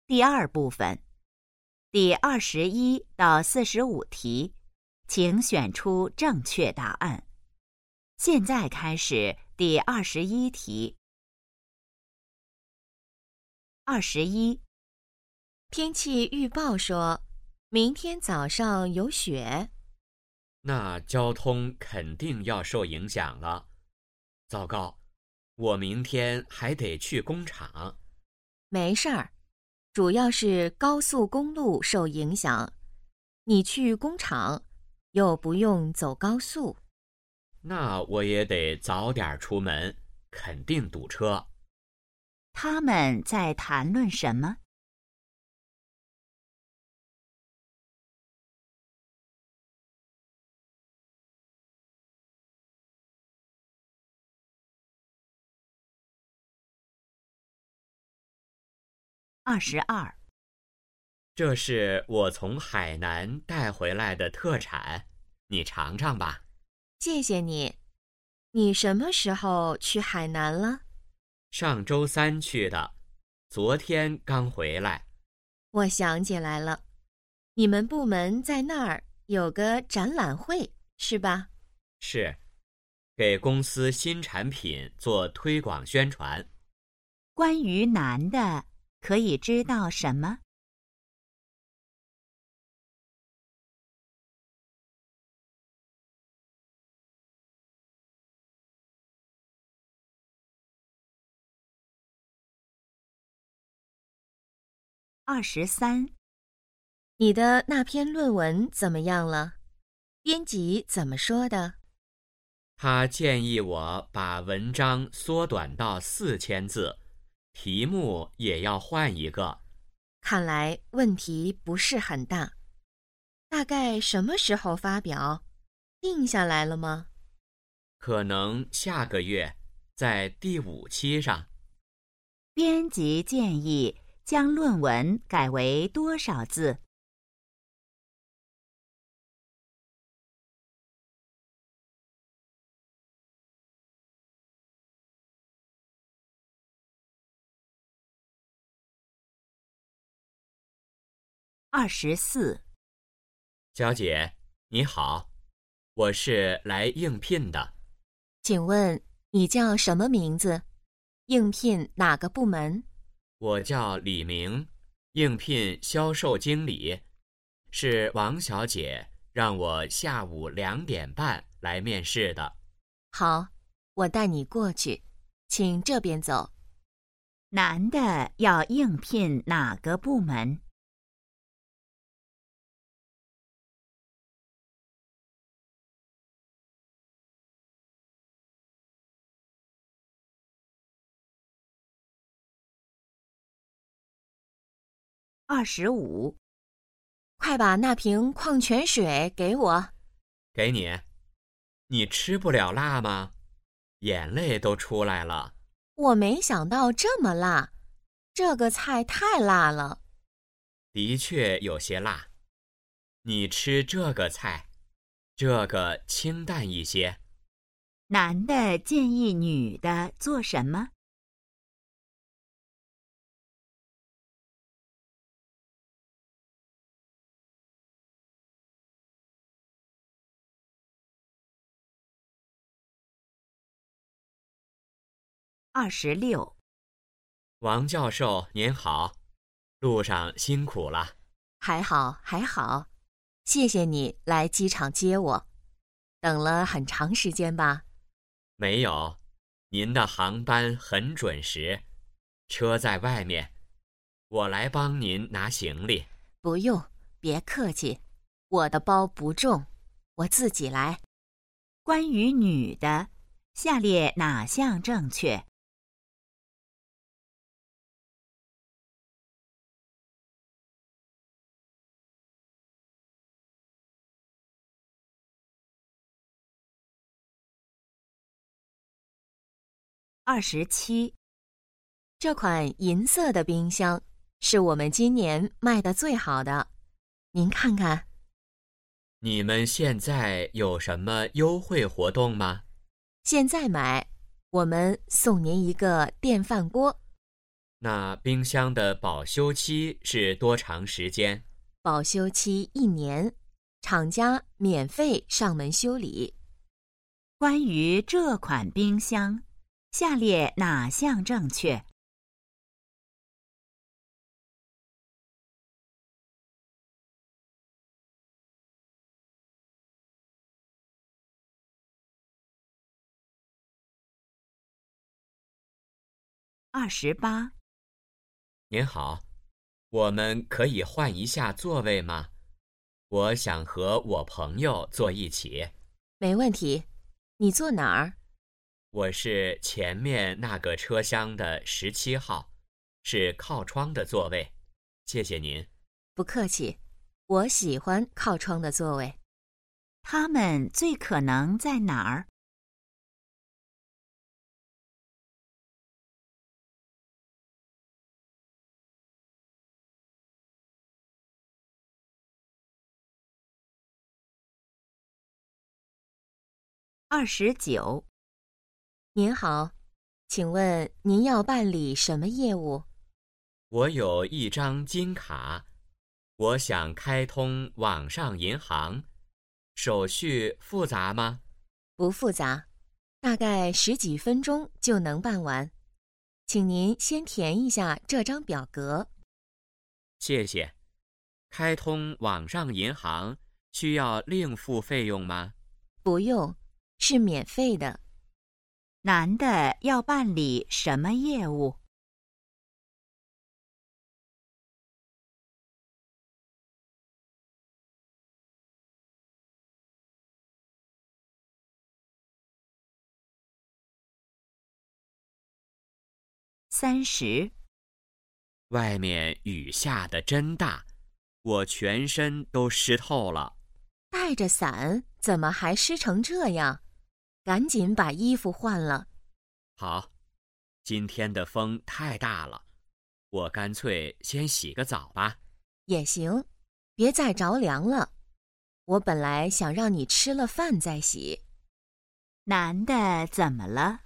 第二部分，第21到45题，请选出正确答案。现在开始第21题。21， 天气预报说，明天早上有雪。 那交通肯定要受影响了。糟糕，我明天还得去工厂。 没事儿，主要是高速公路受影响。你去工厂，又不用走高速。 那我也得早点出门，肯定堵车。 他们在谈论什么？22， 这是我从海南带回来的特产，你尝尝吧。 谢谢你。你什么时候去海南了？ 上周3去的，昨天刚回来。 我想起来了，你们部门在那儿有个展览会，是吧？ 是，给公司新产品做推广宣传。 关于男的，可以知道什么？23， 你的那篇论文怎么样了？编辑怎么说的？ 他建议我把文章缩短到4000字，题目也要换一个。 看来问题不是很大。大概什么时候发表？定下来了吗？ 可能下个月，在第5期上。 编辑建议将论文改为多少字？24， 娇姐，你好，我是来应聘的。 请问你叫什么名字？应聘哪个部门？ 我叫李明，应聘销售经理，是王小姐让我下午2点半来面试的。 好，我带你过去，请这边走。 男的要应聘哪个部门？25， 快把那瓶矿泉水给我。 给你。你吃不了辣吗？眼泪都出来了。 我没想到这么辣，这个菜太辣了。 的确有些辣。你吃这个菜，这个清淡一些。 男的建议女的做什么？26， 王教授您好，路上辛苦了。 还好，还好，谢谢你来机场接我。等了很长时间吧？ 没有，您的航班很准时，车在外面，我来帮您拿行李。 不用，别客气，我的包不重，我自己来。 关于女的，下列哪项正确？27， 这款银色的冰箱是我们今年卖的最好的，您看看。 你们现在有什么优惠活动吗？ 现在买，我们送您一个电饭锅。 那冰箱的保修期是多长时间？ 保修期1年，厂家免费上门修理。 关于这款冰箱，下列哪项正确？28。 您好，我们可以换一下座位吗？我想和我朋友坐一起。 没问题，你坐哪儿？ 我是前面那个车厢的17号，是靠窗的座位。谢谢您。 不客气，我喜欢靠窗的座位。 他们最可能在哪儿？29。 您好，请问您要办理什么业务？ 我有一张金卡，我想开通网上银行，手续复杂吗？ 不复杂，大概10几分钟就能办完。请您先填一下这张表格。 谢谢。开通网上银行需要另付费用吗？ 不用，是免费的。 男的要办理什么业务？30。 外面雨下得真大，我全身都湿透了。 带着伞，怎么还湿成这样？赶紧把衣服换了。 好，今天的风太大了，我干脆先洗个澡吧。 也行，别再着凉了。我本来想让你吃了饭再洗。 男的怎么了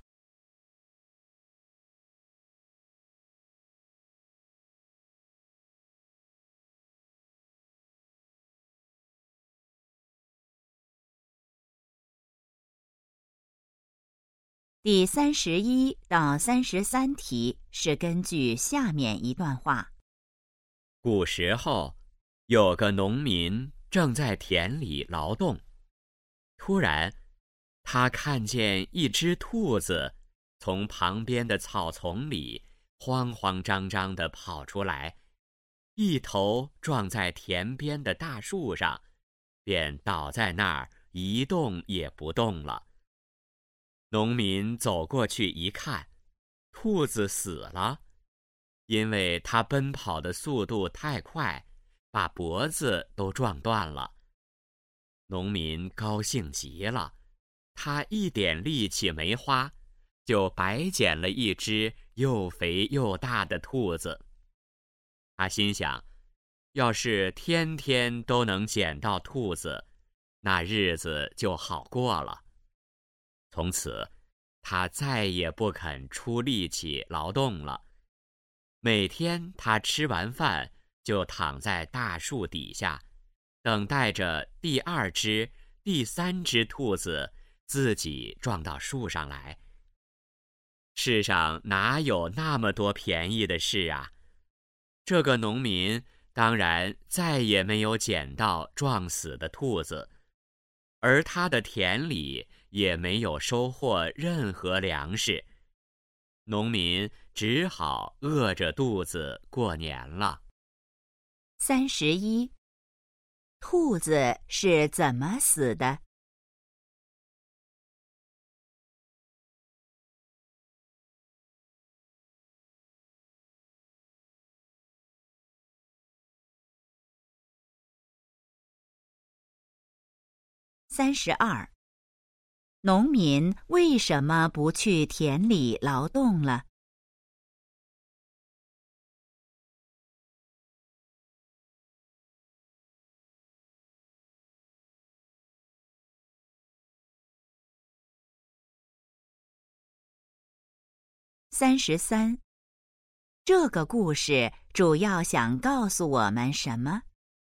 第31到33题是根据下面一段话。 古时候，有个农民正在田里劳动，突然，他看见一只兔子从旁边的草丛里慌慌张张地跑出来，一头撞在田边的大树上，便倒在那儿一动也不动了。农民走过去一看，兔子死了，因为它奔跑的速度太快，把脖子都撞断了。农民高兴极了，他一点力气没花，就白捡了一只又肥又大的兔子。他心想，要是天天都能捡到兔子，那日子就好过了。从此，他再也不肯出力气劳动了。每天他吃完饭就躺在大树底下，等待着第2只、第3只兔子自己撞到树上来。世上哪有那么多便宜的事啊？这个农民当然再也没有捡到撞死的兔子，而他的田里也没有收获任何粮食，农民只好饿着肚子过年了。 31。兔子是怎么死的？32。农民为什么不去田里劳动了？33。 这个故事主要想告诉我们什么？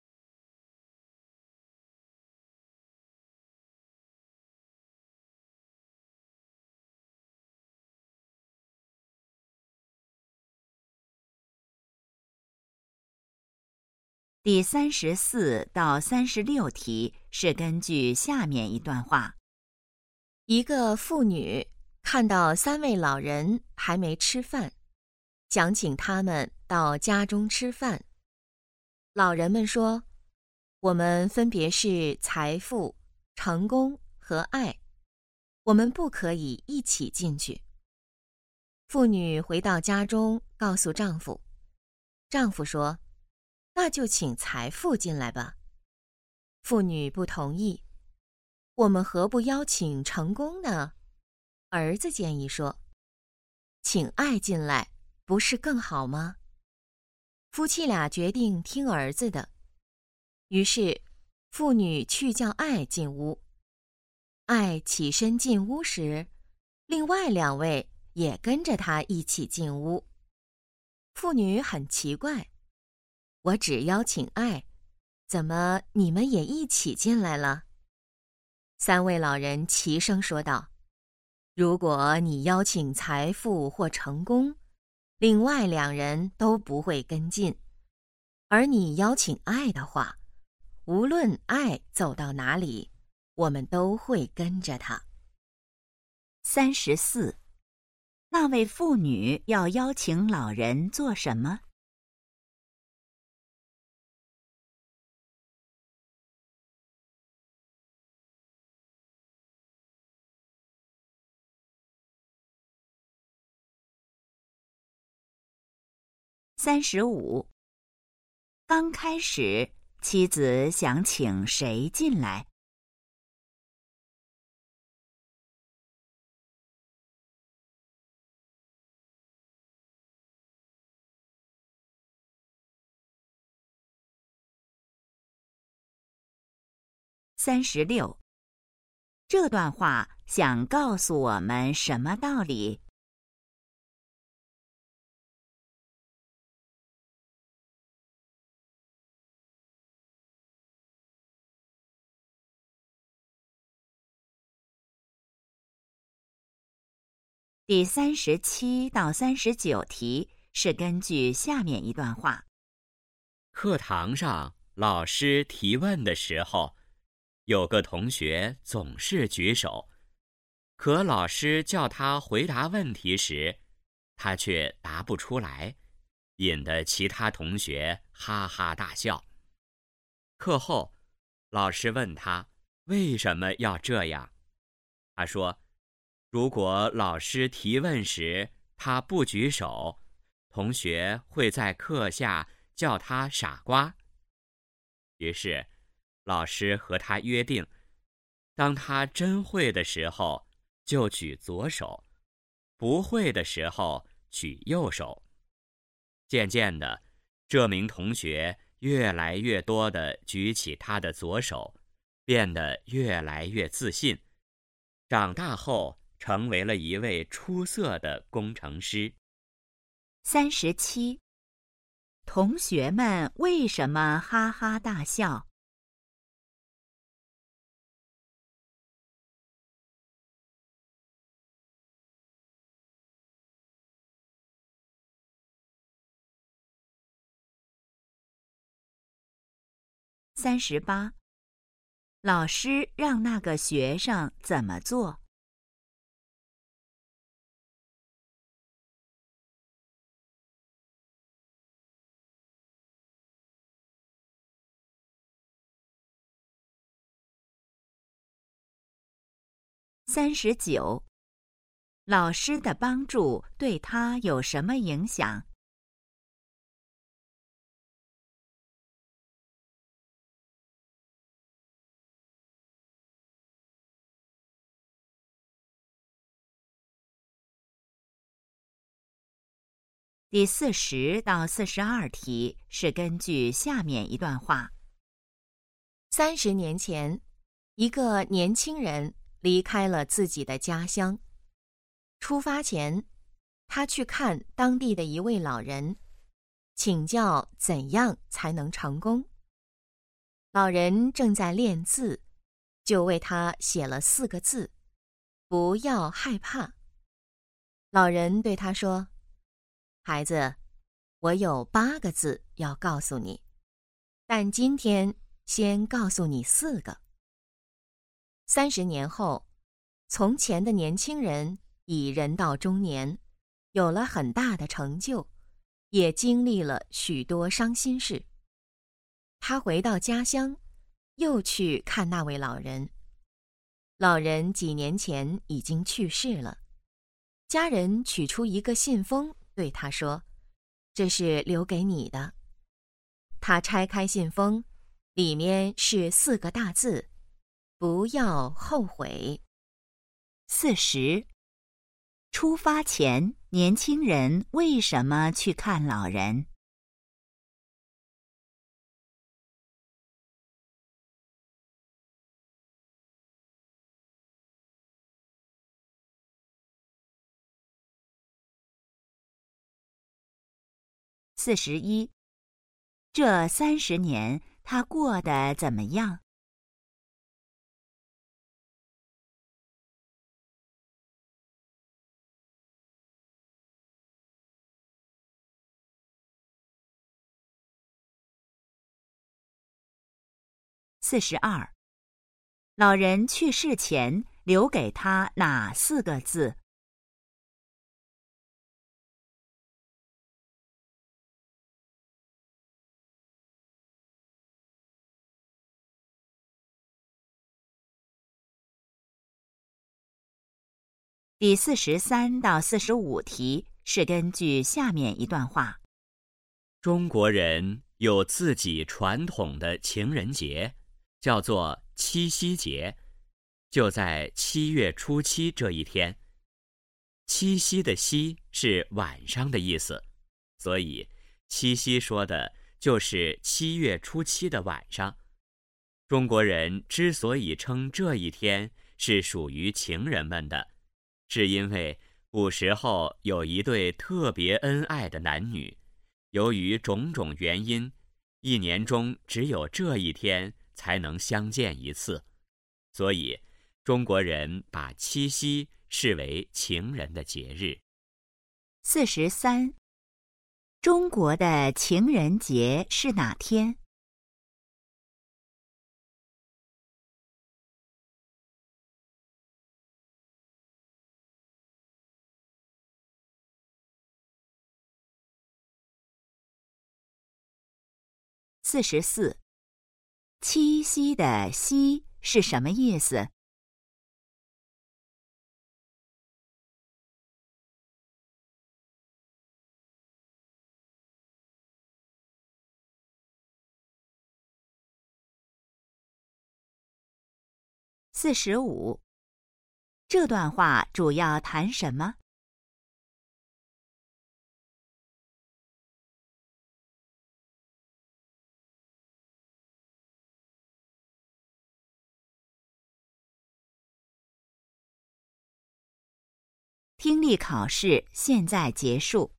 第34到36题是根据下面一段话。 一个妇女看到3位老人还没吃饭，想请他们到家中吃饭。老人们说：“我们分别是财富、成功和爱，我们不可以一起进去。”妇女回到家中，告诉丈夫。丈夫说：“那就请财富进来吧。”妇女不同意。我们何不邀请成功呢？儿子建议说：“请爱进来，不是更好吗？”夫妻俩决定听儿子的。于是，妇女去叫爱进屋。爱起身进屋时，另外2位也跟着他一起进屋。妇女很奇怪：“我只邀请爱，怎么你们也一起进来了？”3位老人齐声说道：“如果你邀请财富或成功，另外2人都不会跟进；而你邀请爱的话，无论爱走到哪里，我们都会跟着他。 34，那位妇女要邀请老人做什么？35，刚开始，妻子想请谁进来？36，这段话想告诉我们什么道理第37到39题是根据下面一段话。 课堂上，老师提问的时候，有个同学总是举手，可老师叫他回答问题时，他却答不出来，引得其他同学哈哈大笑。课后，老师问他为什么要这样，他说：“如果老师提问时他不举手，同学会在课下叫他傻瓜。”于是，老师和他约定，当他真会的时候就举左手，不会的时候举右手。渐渐的，这名同学越来越多地举起他的左手，变得越来越自信。长大后，成为了一位出色的工程师。 37，同学们为什么哈哈大笑？38，老师让那个学生怎么做？39，老师的帮助对他有什么影响第40到42题是根据下面一段话。 30年前，一个年轻人离开了自己的家乡。出发前， 他去看当地的一位老人，请教怎样才能成功。老人正在练字，就为他写了4个字：不要害怕。老人对他说：孩子，我有8个字要告诉你，但今天先告诉你4个。30年后，从前的年轻人已人到中年，有了很大的成就，也经历了许多伤心事。他回到家乡，又去看那位老人。老人几年前已经去世了，家人取出一个信封，对他说：这是留给你的。他拆开信封，里面是4个大字：不要后悔。 40. 出发前，年轻人为什么去看老人？41. 这30年他过得怎么样？42. 老人去世前留给他哪4个字第43到45题是根据下面一段话。 中国人有自己传统的情人节，叫做七夕节，就在7月初7这一天。七夕的夕是晚上的意思，所以七夕说的就是7月初7的晚上。中国人之所以称这一天是属于情人们的，是因为古时候有一对特别恩爱的男女，由于种种原因，1年中只有这一天才能相见一次，所以中国人把七夕视为情人的节日。 43. 中国的情人节是哪天？44. 七夕的夕是什么意思？45. 这段话主要谈什么听力考试现在结束。